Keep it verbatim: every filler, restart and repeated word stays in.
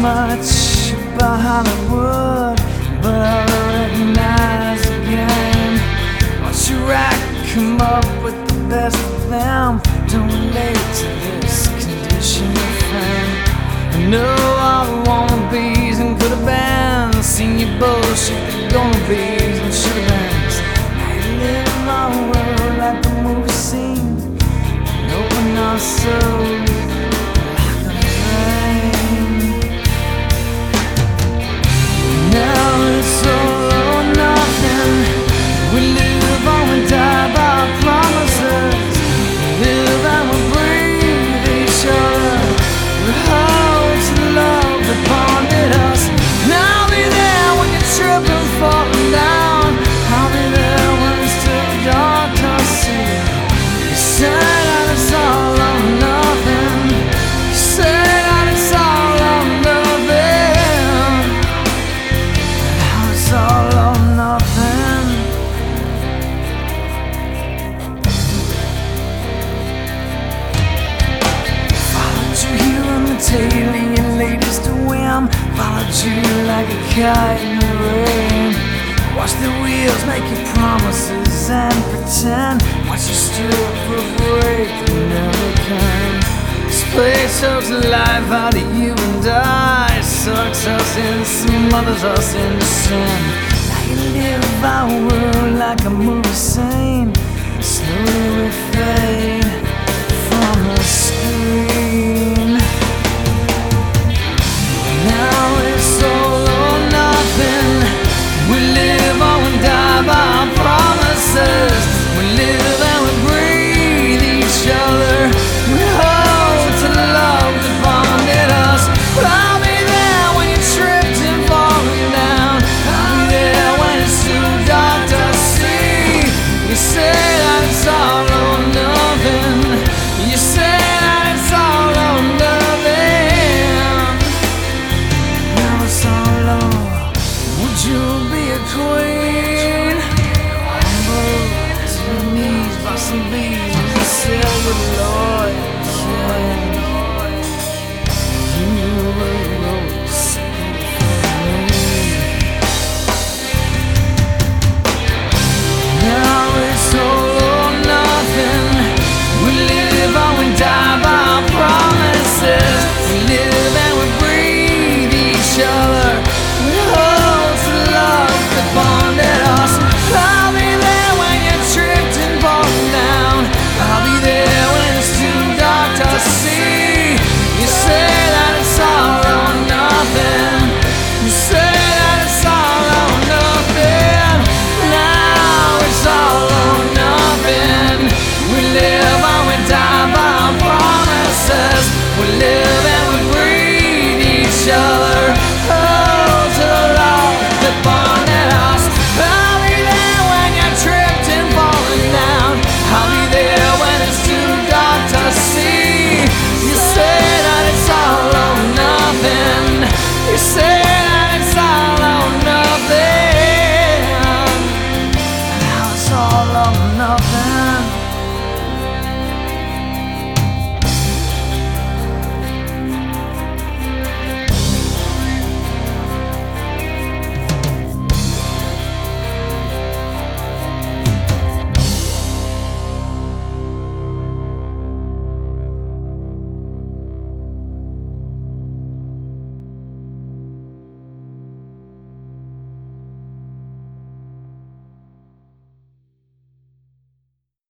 much about Hollywood, but I recognize the game. Once you rack, come up with the best of them. Don't relate to this condition of fame. I know all the wannabes and could have been. Seen your bullshit, they're gonna be and should have been. Now you live in our world like a movie scene, and open our souls. Now it's all or nothing. We live and we die by our promises. We live and we breathe each other. We hold to the love that bonded us. And I'll be there when you're tripping, falling down. I'll be there when it's too dark to see. You say that it's all or nothing. You say that it's all or nothing. It's all or nothing. Followed you here on the tail of your latest whim. Followed you like a kite in the rain. Watch the wheels make you promises and pretend. Watch you steer up for a break that never came. This place sucks the life out of you and I. Sucks us in, smothers us in sin. Now you live our world like a movie scene. Slowly we fade from the screen. Now it's all or nothing. We live or we die by our promises. We live and we breathe each other. We hold to the love that bonded us. But I'll be there when you're tripped and falling down. I'll be there when it's too dark to see. You say that it's all or nothing. You say that it's all or nothing. Now it's all or. Would you be a queen? Humble to your knees by some bees with a silver Lord King. You were rose for me. Now it's all or nothing. We live and we die by our promises. We live and we breathe each other. We hold to the love that bonded us. I'll be there when you're tripped and falling down. I'll be there when it's too dark to see. You say that it's all or nothing. You say that it's all or nothing. Now it's all or nothing. We live and we die by our promises. We live and we breathe each other. Hold to the love that bonded us. I'll be there when you're tripped and falling down. I'll be there when it's too dark to see. You say that it's all or nothing. You say that it's all or nothing. Now it's all or nothing.